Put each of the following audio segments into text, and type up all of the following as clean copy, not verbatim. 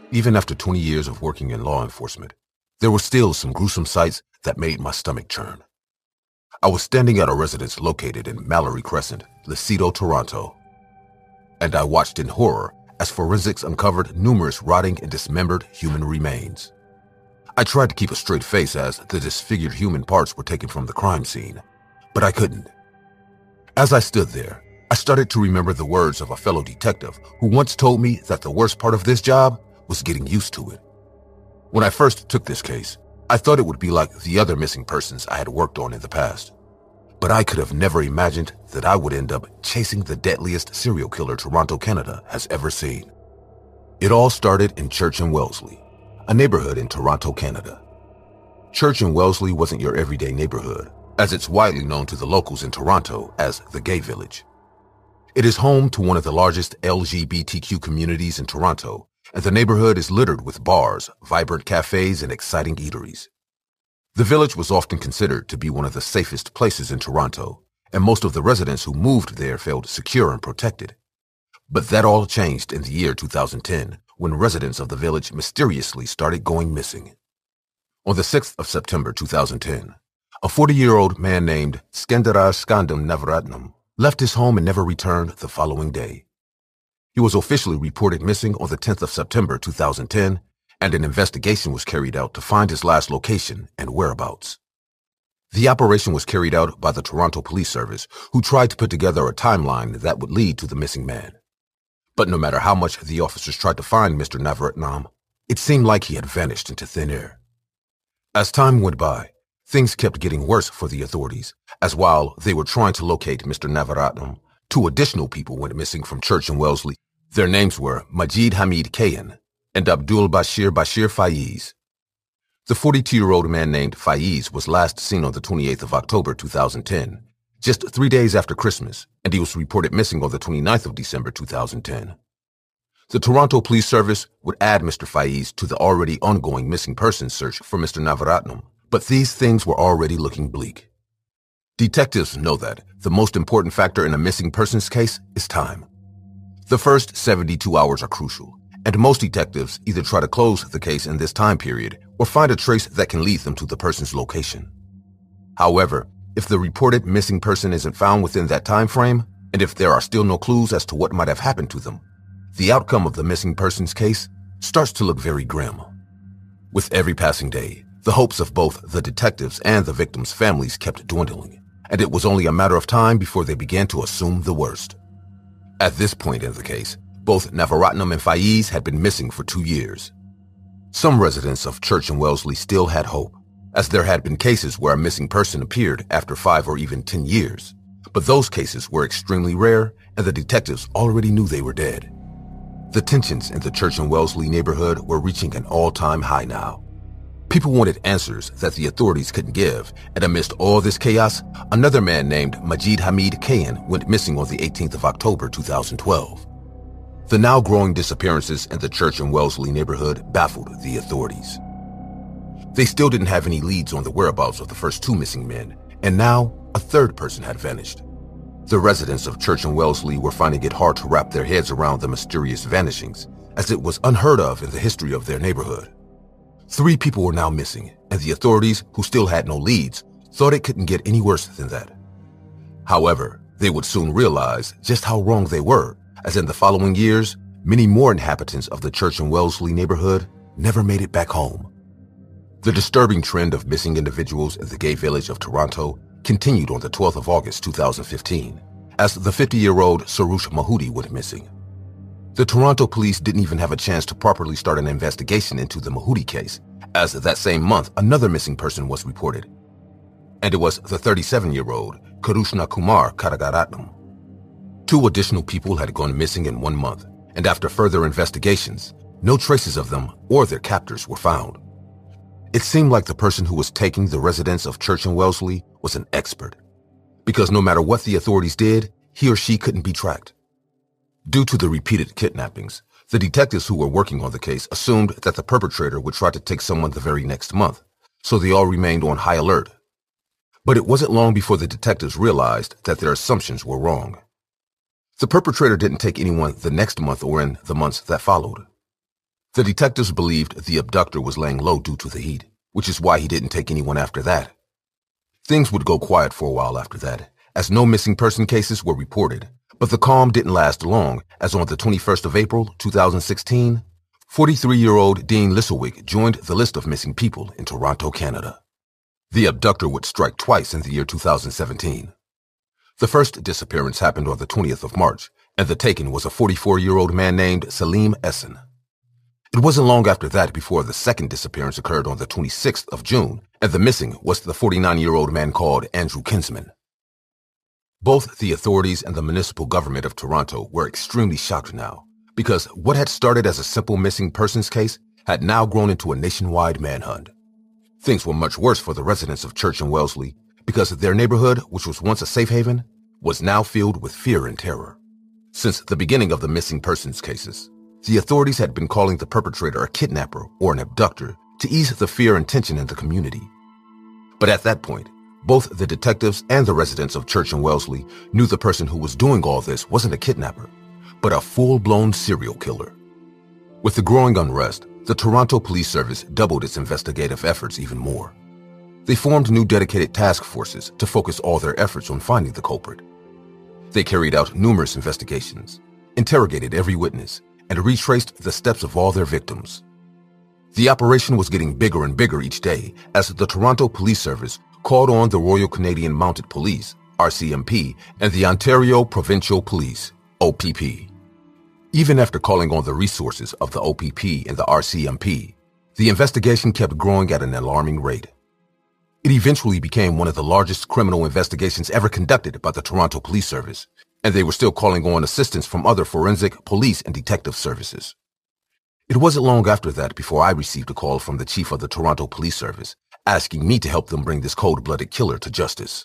Even after 20 years of working in law enforcement, there were still some gruesome sights that made my stomach churn. I was standing at a residence located in Mallory Crescent, Lucido, Toronto, and I watched in horror as forensics uncovered numerous rotting and dismembered human remains. I tried to keep a straight face as the disfigured human parts were taken from the crime scene, but I couldn't. As I stood there, I started to remember the words of a fellow detective who once told me that the worst part of this job was getting used to it. When I first took this case, I thought it would be like the other missing persons I had worked on in the past. But I could have never imagined that I would end up chasing the deadliest serial killer Toronto, Canada has ever seen. It all started in Church and Wellesley, a neighborhood in Toronto, Canada. Church and Wellesley wasn't your everyday neighborhood, as it's widely known to the locals in Toronto as the Gay Village. It is home to one of the largest LGBTQ communities in Toronto, and the neighborhood is littered with bars, vibrant cafes, and exciting eateries. The village was often considered to be one of the safest places in Toronto, and most of the residents who moved there felt secure and protected. But that all changed in the year 2010, when residents of the village mysteriously started going missing. On the 6th of September 2010, a 40-year-old man named Skendarar Skandam Navaratnam left his home and never returned the following day. He was officially reported missing on the 10th of September 2010, and an investigation was carried out to find his last location and whereabouts. The operation was carried out by the Toronto Police Service, who tried to put together a timeline that would lead to the missing man. But no matter how much the officers tried to find Mr. Navaratnam, it seemed like he had vanished into thin air. As time went by, things kept getting worse for the authorities, as while they were trying to locate Mr. Navaratnam, two additional people went missing from Church and Wellesley. Their names were Majid Hamid Kayan and Abdul Bashir Faiz. The 42-year-old man named Faiz was last seen on the 28th of October 2010, just 3 days after Christmas, and he was reported missing on the 29th of December 2010. The Toronto Police Service would add Mr. Faiz to the already ongoing missing persons search for Mr. Navaratnam, but these things were already looking bleak. Detectives know that the most important factor in a missing persons case is time. The first 72 hours are crucial, and most detectives either try to close the case in this time period or find a trace that can lead them to the person's location. However, if the reported missing person isn't found within that time frame, and if there are still no clues as to what might have happened to them, the outcome of the missing persons case starts to look very grim. With every passing day, the hopes of both the detectives and the victims' families kept dwindling, and it was only a matter of time before they began to assume the worst. At this point in the case, both Navaratnam and Faiz had been missing for 2 years. Some residents of Church and Wellesley still had hope, as there had been cases where a missing person appeared after 5 or even 10 years. But those cases were extremely rare, and the detectives already knew they were dead. The tensions in the Church and Wellesley neighborhood were reaching an all-time high now. People wanted answers that the authorities couldn't give, and amidst all this chaos, another man named Majid Hamid Kayan went missing on the 18th of October 2012. The now growing disappearances in the Church and Wellesley neighborhood baffled the authorities. They still didn't have any leads on the whereabouts of the first 2 missing men, and now a third person had vanished. The residents of Church and Wellesley were finding it hard to wrap their heads around the mysterious vanishings, as it was unheard of in the history of their neighborhood. 3 people were now missing, and the authorities, who still had no leads, thought it couldn't get any worse than that. However, they would soon realize just how wrong they were, as in the following years, many more inhabitants of the Church and Wellesley neighborhood never made it back home. The disturbing trend of missing individuals in the Gay Village of Toronto continued on the 12th of August 2015, as the 50-year-old Sarush Mahudi went missing. The Toronto police didn't even have a chance to properly start an investigation into the Mahudi case, as that same month another missing person was reported. And it was the 37-year-old Karushna Kumar Karagaratnam. 2 additional people had gone missing in 1 month, and after further investigations, no traces of them or their captors were found. It seemed like the person who was taking the residents of Church and Wellesley was an expert, because no matter what the authorities did, he or she couldn't be tracked. Due to the repeated kidnappings, the detectives who were working on the case assumed that the perpetrator would try to take someone the very next month, so they all remained on high alert. But it wasn't long before the detectives realized that their assumptions were wrong. The perpetrator didn't take anyone the next month or in the months that followed. The detectives believed the abductor was laying low due to the heat, which is why he didn't take anyone after that. Things would go quiet for a while after that, as no missing person cases were reported, but the calm didn't last long, as on the 21st of April, 2016, 43-year-old Dean Lisselwick joined the list of missing people in Toronto, Canada. The abductor would strike twice in the year 2017. The first disappearance happened on the 20th of March, and the taken was a 44-year-old man named Salim Essen. It wasn't long after that before the second disappearance occurred on the 26th of June, and the missing was the 49-year-old man called Andrew Kinsman. Both the authorities and the municipal government of Toronto were extremely shocked now, because what had started as a simple missing persons case had now grown into a nationwide manhunt. Things were much worse for the residents of Church and Wellesley, because their neighborhood, which was once a safe haven, was now filled with fear and terror. Since the beginning of the missing persons cases, the authorities had been calling the perpetrator a kidnapper or an abductor to ease the fear and tension in the community. But at that point, both the detectives and the residents of Church and Wellesley knew the person who was doing all this wasn't a kidnapper, but a full-blown serial killer. With the growing unrest, the Toronto Police Service doubled its investigative efforts even more. They formed new dedicated task forces to focus all their efforts on finding the culprit. They carried out numerous investigations, interrogated every witness, and retraced the steps of all their victims. The operation was getting bigger and bigger each day as the Toronto Police Service called on the Royal Canadian Mounted Police, RCMP, and the Ontario Provincial Police, OPP. Even after calling on the resources of the OPP and the RCMP, the investigation kept growing at an alarming rate. It eventually became one of the largest criminal investigations ever conducted by the Toronto Police Service, and they were still calling on assistance from other forensic, police, and detective services. It wasn't long after that before I received a call from the chief of the Toronto Police Service, asking me to help them bring this cold-blooded killer to justice.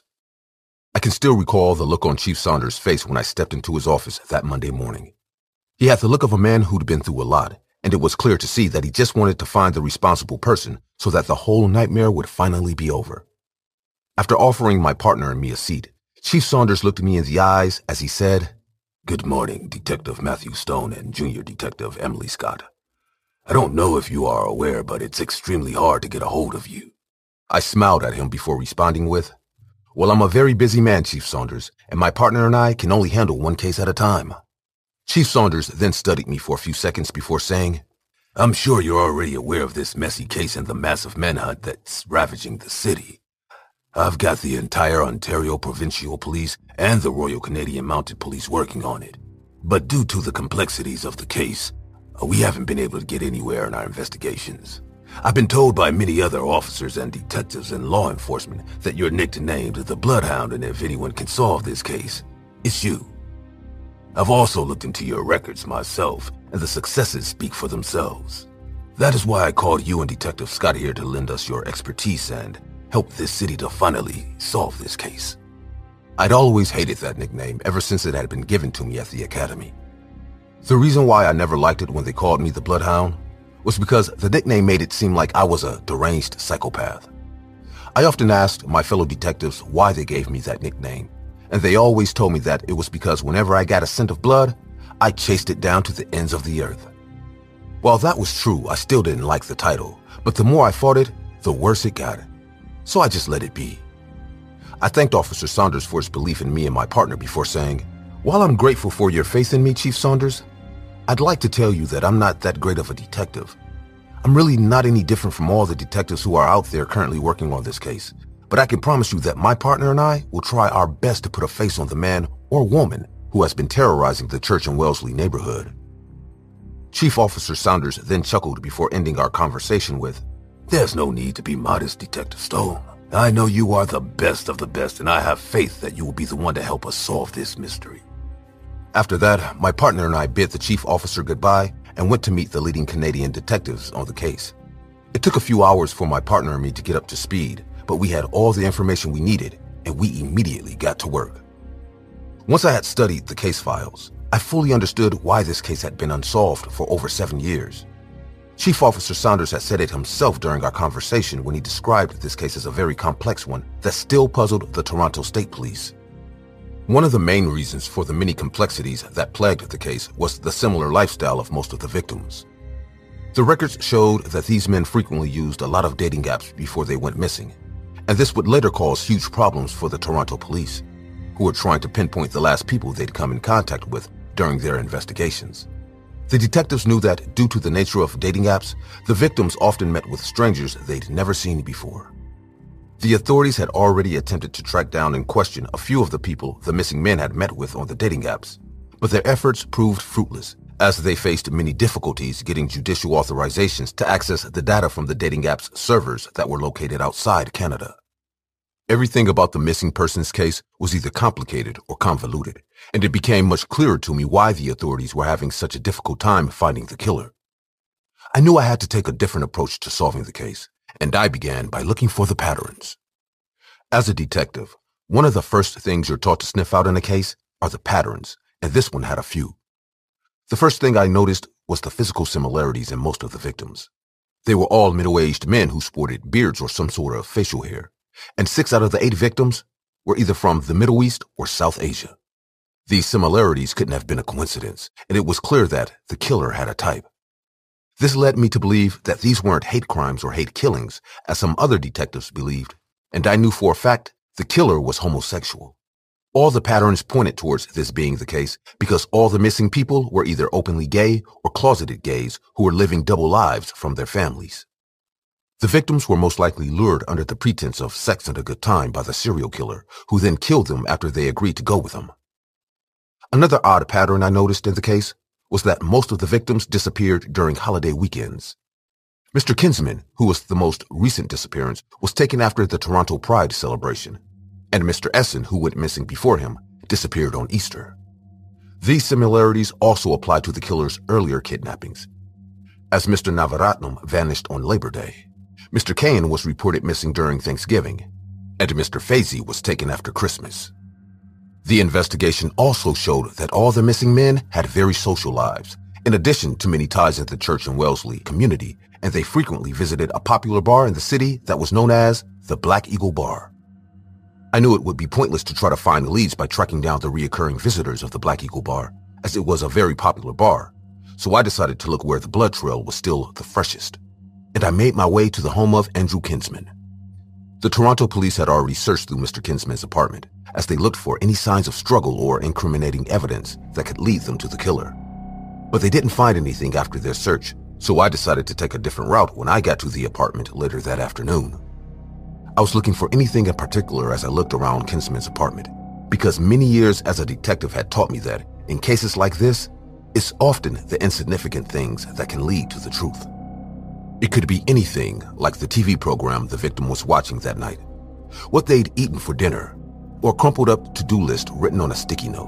I can still recall the look on Chief Saunders' face when I stepped into his office that Monday morning. He had the look of a man who'd been through a lot, and it was clear to see that he just wanted to find the responsible person so that the whole nightmare would finally be over. After offering my partner and me a seat, Chief Saunders looked me in the eyes as he said, "Good morning, Detective Matthew Stone and Junior Detective Emily Scott. I don't know if you are aware, but it's extremely hard to get a hold of you." I smiled at him before responding with, "Well, I'm a very busy man, Chief Saunders, and my partner and I can only handle one case at a time." Chief Saunders then studied me for a few seconds before saying, "I'm sure you're already aware of this messy case and the massive manhunt that's ravaging the city. I've got the entire Ontario Provincial Police and the Royal Canadian Mounted Police working on it. But due to the complexities of the case, we haven't been able to get anywhere in our investigations. I've been told by many other officers and detectives and law enforcement that you're nicknamed the Bloodhound, and if anyone can solve this case, it's you. I've also looked into your records myself, and the successes speak for themselves. That is why I called you and Detective Scott here to lend us your expertise and help this city to finally solve this case." I'd always hated that nickname ever since it had been given to me at the academy. The reason why I never liked it when they called me the Bloodhound was because the nickname made it seem like I was a deranged psychopath. I often asked my fellow detectives why they gave me that nickname, and they always told me that it was because whenever I got a scent of blood, I chased it down to the ends of the earth. While that was true, I still didn't like the title, but the more I fought it, the worse it got. So I just let it be. I thanked Officer Saunders for his belief in me and my partner before saying, "While I'm grateful for your faith in me, Chief Saunders, I'd like to tell you that I'm not that great of a detective. I'm really not any different from all the detectives who are out there currently working on this case. But I can promise you that my partner and I will try our best to put a face on the man or woman who has been terrorizing the Church and Wellesley neighborhood." Chief Officer Saunders then chuckled before ending our conversation with, "There's no need to be modest, Detective Stone. I know you are the best of the best, and I have faith that you will be the one to help us solve this mystery." After that, my partner and I bid the chief officer goodbye and went to meet the leading Canadian detectives on the case. It took a few hours for my partner and me to get up to speed, but we had all the information we needed, and we immediately got to work. Once I had studied the case files, I fully understood why this case had been unsolved for over 7 years. Chief Officer Saunders had said it himself during our conversation when he described this case as a very complex one that still puzzled the Toronto State Police. One of the main reasons for the many complexities that plagued the case was the similar lifestyle of most of the victims. The records showed that these men frequently used a lot of dating apps before they went missing, and this would later cause huge problems for the Toronto police, who were trying to pinpoint the last people they'd come in contact with during their investigations. The detectives knew that, due to the nature of dating apps, the victims often met with strangers they'd never seen before. The authorities had already attempted to track down and question a few of the people the missing men had met with on the dating apps, but their efforts proved fruitless, as they faced many difficulties getting judicial authorizations to access the data from the dating app's servers that were located outside Canada. Everything about the missing persons case was either complicated or convoluted, and it became much clearer to me why the authorities were having such a difficult time finding the killer. I knew I had to take a different approach to solving the case, and I began by looking for the patterns. As a detective, one of the first things you're taught to sniff out in a case are the patterns, and this one had a few. The first thing I noticed was the physical similarities in most of the victims. They were all middle-aged men who sported beards or some sort of facial hair, and 6 out of the 8 victims were either from the Middle East or South Asia. These similarities couldn't have been a coincidence, and it was clear that the killer had a type. This led me to believe that these weren't hate crimes or hate killings, as some other detectives believed, and I knew for a fact the killer was homosexual. All the patterns pointed towards this being the case because all the missing people were either openly gay or closeted gays who were living double lives from their families. The victims were most likely lured under the pretense of sex and a good time by the serial killer, who then killed them after they agreed to go with him. Another odd pattern I noticed in the case was that most of the victims disappeared during holiday weekends. Mr. Kinsman, who was the most recent disappearance, was taken after the Toronto Pride celebration, and Mr. Essen, who went missing before him, disappeared on Easter. These similarities also apply to the killer's earlier kidnappings, as Mr. Navaratnam vanished on Labor Day. Mr. Kane was reported missing during Thanksgiving, and Mr. Fazey was taken after Christmas. The investigation also showed that all the missing men had very social lives, in addition to many ties in the Church and Wellesley community, and they frequently visited a popular bar in the city that was known as the Black Eagle Bar. I knew it would be pointless to try to find leads by tracking down the reoccurring visitors of the Black Eagle Bar, as it was a very popular bar, so I decided to look where the blood trail was still the freshest, and I made my way to the home of Andrew Kinsman. The Toronto police had already searched through Mr. Kinsman's apartment, as they looked for any signs of struggle or incriminating evidence that could lead them to the killer. But they didn't find anything after their search, so I decided to take a different route when I got to the apartment later that afternoon. I was looking for anything in particular as I looked around Kinsman's apartment, because many years as a detective had taught me that, in cases like this, it's often the insignificant things that can lead to the truth. It could be anything, like the TV program the victim was watching that night, what they'd eaten for dinner, or a crumpled up to-do list written on a sticky note.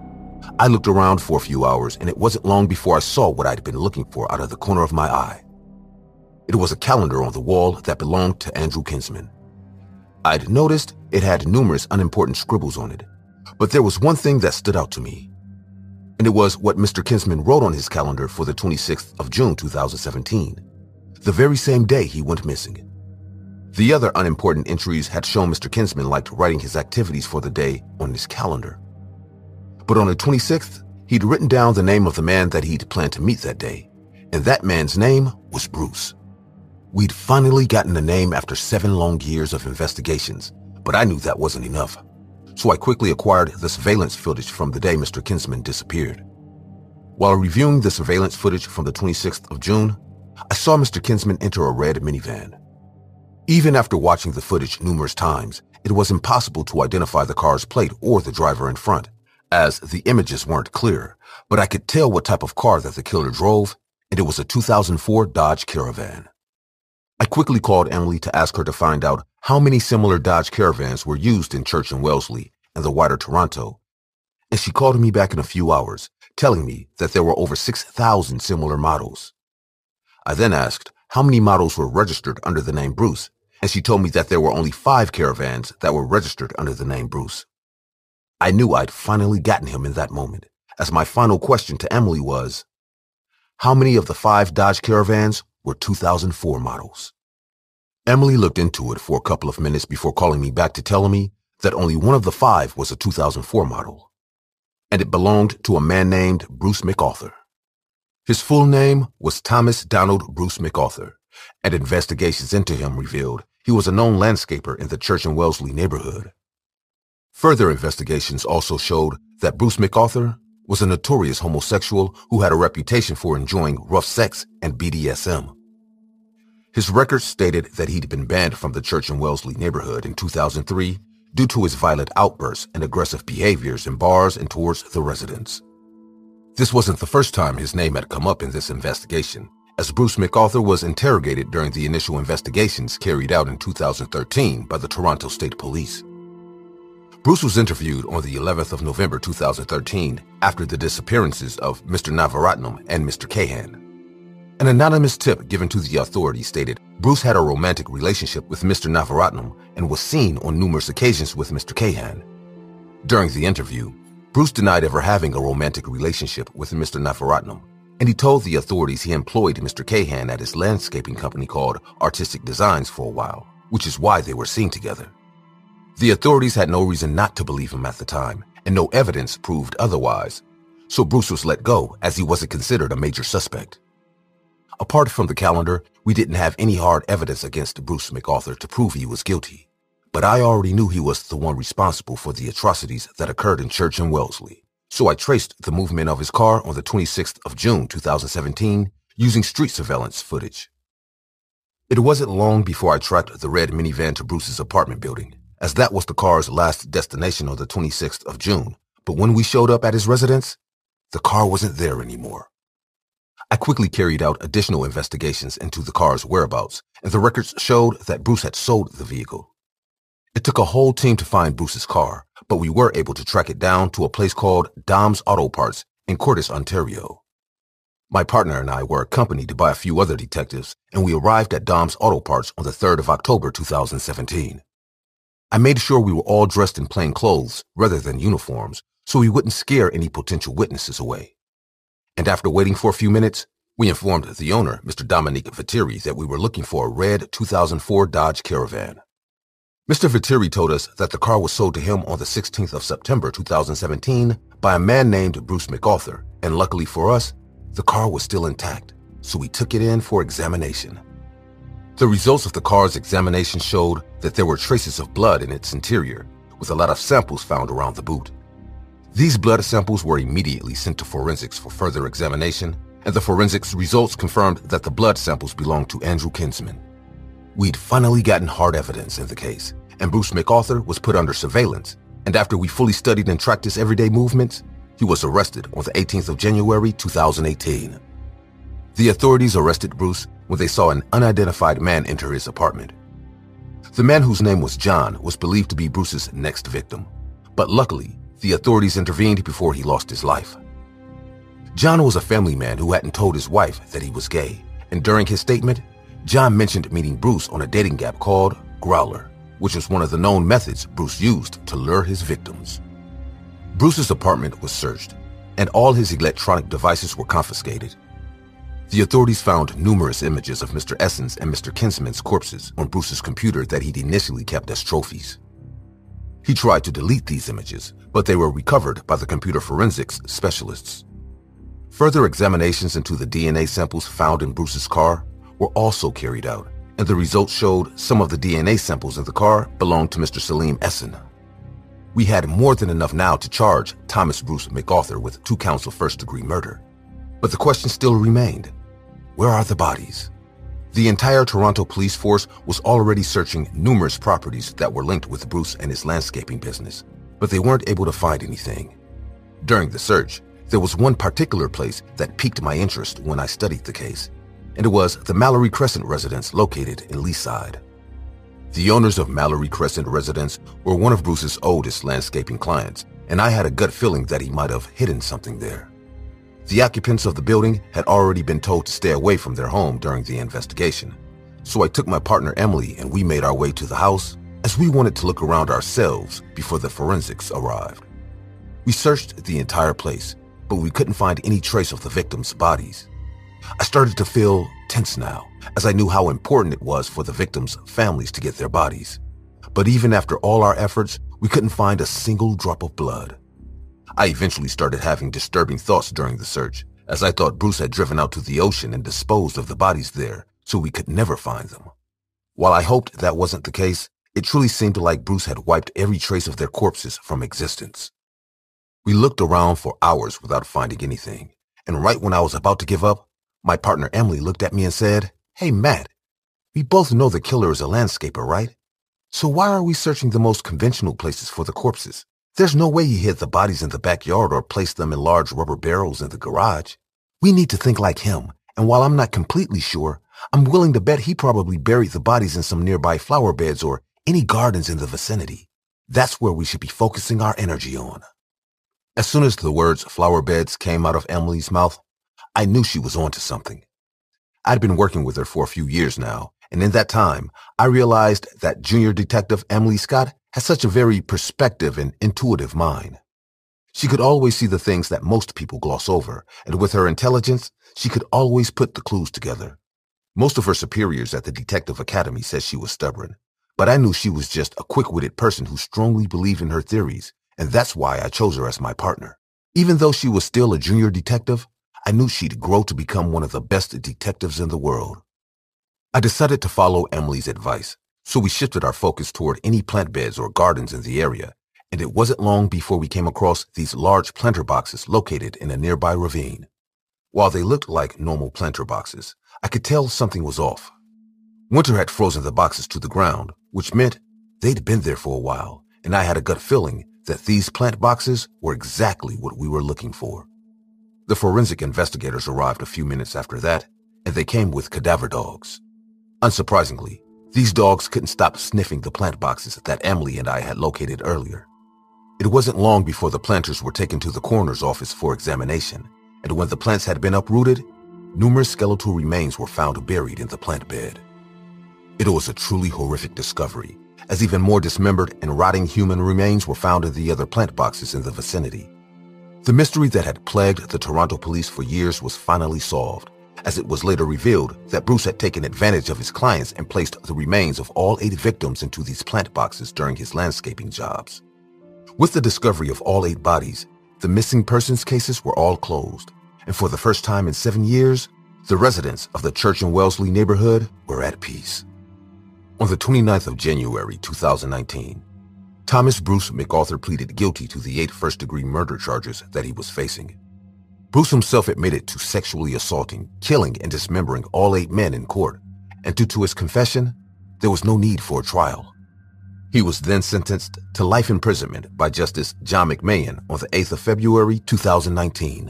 I looked around for a few hours, and it wasn't long before I saw what I'd been looking for out of the corner of my eye. It was a calendar on the wall that belonged to Andrew Kinsman. I'd noticed it had numerous unimportant scribbles on it, but there was one thing that stood out to me, and it was what Mr. Kinsman wrote on his calendar for the 26th of June 2017, the very same day he went missing. The other unimportant entries had shown Mr. Kinsman liked writing his activities for the day on his calendar. But on the 26th, he'd written down the name of the man that he'd planned to meet that day, and that man's name was Bruce. We'd finally gotten a name after 7 long years of investigations, but I knew that wasn't enough. So I quickly acquired the surveillance footage from the day Mr. Kinsman disappeared. While reviewing the surveillance footage from the 26th of June, I saw Mr. Kinsman enter a red minivan. Even after watching the footage numerous times, it was impossible to identify the car's plate or the driver in front, as the images weren't clear, but I could tell what type of car that the killer drove, and it was a 2004 Dodge Caravan. I quickly called Emily to ask her to find out how many similar Dodge Caravans were used in Church and Wellesley and the wider Toronto, and she called me back in a few hours, telling me that there were over 6,000 similar models. I then asked how many models were registered under the name Bruce, and she told me that there were only 5 Caravans that were registered under the name Bruce. I knew I'd finally gotten him in that moment, as my final question to Emily was, how many of the 5 Dodge Caravans were 2004 models? Emily looked into it for a couple of minutes before calling me back to tell me that only one of the 5 was a 2004 model, and it belonged to a man named Bruce McArthur. His full name was Thomas Donald Bruce McArthur, and investigations into him revealed he was a known landscaper in the Church and Wellesley neighborhood. Further investigations also showed that Bruce McArthur was a notorious homosexual who had a reputation for enjoying rough sex and BDSM. His records stated that he'd been banned from the Church and Wellesley neighborhood in 2003 due to his violent outbursts and aggressive behaviors in bars and towards the residents. This wasn't the first time his name had come up in this investigation, as Bruce McArthur was interrogated during the initial investigations carried out in 2013 by the Toronto State Police. Bruce was interviewed on the 11th of November 2013 after the disappearances of Mr. Navaratnam and Mr. Kahan. An anonymous tip given to the authorities stated Bruce had a romantic relationship with Mr. Navaratnam and was seen on numerous occasions with Mr. Kahan. During the interview, Bruce denied ever having a romantic relationship with Mr. Navaratnam, and he told the authorities he employed Mr. Kahan at his landscaping company called Artistic Designs for a while, which is why they were seen together. The authorities had no reason not to believe him at the time, and no evidence proved otherwise, so Bruce was let go as he wasn't considered a major suspect. Apart from the calendar, we didn't have any hard evidence against Bruce McArthur to prove he was guilty. But I already knew he was the one responsible for the atrocities that occurred in Church and Wellesley. So I traced the movement of his car on the 26th of June 2017 using street surveillance footage. It wasn't long before I tracked the red minivan to Bruce's apartment building, as that was the car's last destination on the 26th of June. But when we showed up at his residence, the car wasn't there anymore. I quickly carried out additional investigations into the car's whereabouts, and the records showed that Bruce had sold the vehicle. It took a whole team to find Bruce's car, but we were able to track it down to a place called Dom's Auto Parts in Courtice, Ontario. My partner and I were accompanied by a few other detectives, and we arrived at Dom's Auto Parts on the 3rd of October 2017. I made sure we were all dressed in plain clothes rather than uniforms, so we wouldn't scare any potential witnesses away. And after waiting for a few minutes, we informed the owner, Mr. Dominique Viteri, that we were looking for a red 2004 Dodge Caravan. Mr. Viteri told us that the car was sold to him on the 16th of September 2017 by a man named Bruce McArthur, and luckily for us, the car was still intact, so we took it in for examination. The results of the car's examination showed that there were traces of blood in its interior, with a lot of samples found around the boot. These blood samples were immediately sent to forensics for further examination, and the forensics results confirmed that the blood samples belonged to Andrew Kinsman. We'd finally gotten hard evidence in the case, and Bruce McArthur was put under surveillance, and after we fully studied and tracked his everyday movements, he was arrested on the 18th of January 2018. The authorities arrested Bruce when they saw an unidentified man enter his apartment. The man, whose name was John, was believed to be Bruce's next victim, but luckily, the authorities intervened before he lost his life. John was a family man who hadn't told his wife that he was gay, and during his statement, John mentioned meeting Bruce on a dating app called Growler, which was one of the known methods Bruce used to lure his victims. Bruce's apartment was searched, and all his electronic devices were confiscated. The authorities found numerous images of Mr. Essens and Mr. Kinsman's corpses on Bruce's computer that he'd initially kept as trophies. He tried to delete these images, but they were recovered by the computer forensics specialists. Further examinations into the DNA samples found in Bruce's car were also carried out, and the results showed some of the DNA samples in the car belonged to Mr. Salim Essen. We had more than enough now to charge Thomas Bruce McArthur with 2 counts of first-degree murder. But the question still remained, where are the bodies? The entire Toronto police force was already searching numerous properties that were linked with Bruce and his landscaping business, but they weren't able to find anything. During the search, there was one particular place that piqued my interest when I studied the case, and it was the Mallory Crescent residence located in Leaside. The owners of Mallory Crescent residence were one of Bruce's oldest landscaping clients, and I had a gut feeling that he might have hidden something there. The occupants of the building had already been told to stay away from their home during the investigation, so I took my partner Emily and we made our way to the house as we wanted to look around ourselves before the forensics arrived. We searched the entire place, but we couldn't find any trace of the victims' bodies. I started to feel tense now, as I knew how important it was for the victims' families to get their bodies. But even after all our efforts, we couldn't find a single drop of blood. I eventually started having disturbing thoughts during the search, as I thought Bruce had driven out to the ocean and disposed of the bodies there so we could never find them. While I hoped that wasn't the case, it truly seemed like Bruce had wiped every trace of their corpses from existence. We looked around for hours without finding anything, and right when I was about to give up, my partner Emily looked at me and said, "Hey, Matt, we both know the killer is a landscaper, right? So why are we searching the most conventional places for the corpses? There's no way he hid the bodies in the backyard or placed them in large rubber barrels in the garage. We need to think like him, and while I'm not completely sure, I'm willing to bet he probably buried the bodies in some nearby flower beds or any gardens in the vicinity. That's where we should be focusing our energy on." As soon as the words flower beds came out of Emily's mouth, I knew she was onto something. I'd been working with her for a few years now, and in that time, I realized that Junior Detective Emily Scott has such a very perspective and intuitive mind. She could always see the things that most people gloss over, and with her intelligence, she could always put the clues together. Most of her superiors at the Detective Academy said she was stubborn, but I knew she was just a quick-witted person who strongly believed in her theories, and that's why I chose her as my partner. Even though she was still a junior detective, I knew she'd grow to become one of the best detectives in the world. I decided to follow Emily's advice, so we shifted our focus toward any plant beds or gardens in the area, and it wasn't long before we came across these large planter boxes located in a nearby ravine. While they looked like normal planter boxes, I could tell something was off. Winter had frozen the boxes to the ground, which meant they'd been there for a while, and I had a gut feeling that these plant boxes were exactly what we were looking for. The forensic investigators arrived a few minutes after that, and they came with cadaver dogs. Unsurprisingly, these dogs couldn't stop sniffing the plant boxes that Emily and I had located earlier. It wasn't long before the planters were taken to the coroner's office for examination, and when the plants had been uprooted, numerous skeletal remains were found buried in the plant bed. It was a truly horrific discovery, as even more dismembered and rotting human remains were found in the other plant boxes in the vicinity. The mystery that had plagued the Toronto police for years was finally solved, as it was later revealed that Bruce had taken advantage of his clients and placed the remains of all 8 victims into these plant boxes during his landscaping jobs. With the discovery of all 8 bodies, the missing persons cases were all closed, and for the first time in 7 years, the residents of the Church and Wellesley neighborhood were at peace. On the 29th of January 2019, Thomas Bruce McArthur pleaded guilty to the 8 first-degree murder charges that he was facing. Bruce himself admitted to sexually assaulting, killing, and dismembering all 8 men in court, and due to his confession, there was no need for a trial. He was then sentenced to life imprisonment by Justice John McMahon on the 8th of February 2019.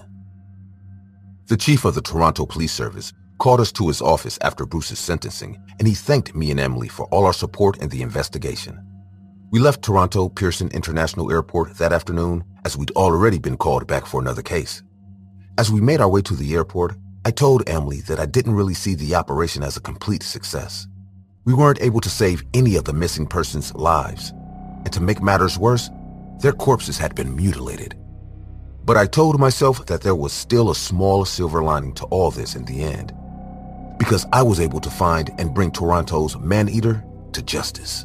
The chief of the Toronto Police Service called us to his office after Bruce's sentencing, and he thanked me and Emily for all our support in the investigation. We left Toronto Pearson International Airport that afternoon, as we'd already been called back for another case. As we made our way to the airport, I told Emily that I didn't really see the operation as a complete success. We weren't able to save any of the missing persons' lives, and to make matters worse, their corpses had been mutilated. But I told myself that there was still a small silver lining to all this in the end, because I was able to find and bring Toronto's man-eater to justice.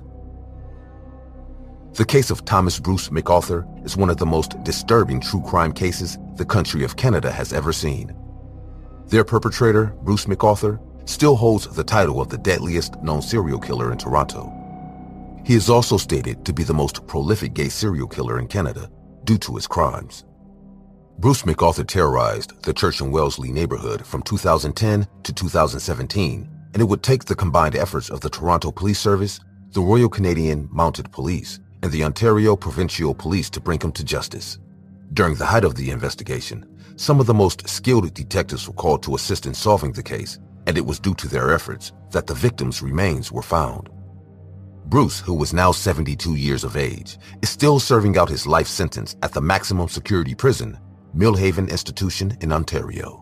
The case of Thomas Bruce McArthur is one of the most disturbing true crime cases the country of Canada has ever seen. Their perpetrator, Bruce McArthur, still holds the title of the deadliest known serial killer in Toronto. He is also stated to be the most prolific gay serial killer in Canada due to his crimes. Bruce McArthur terrorized the Church and Wellesley neighborhood from 2010 to 2017, and it would take the combined efforts of the Toronto Police Service, the Royal Canadian Mounted Police, and the Ontario Provincial Police to bring him to justice. During the height of the investigation, some of the most skilled detectives were called to assist in solving the case, and it was due to their efforts that the victims' remains were found. Bruce, who was now 72 years of age, is still serving out his life sentence at the maximum security prison, Millhaven Institution in Ontario.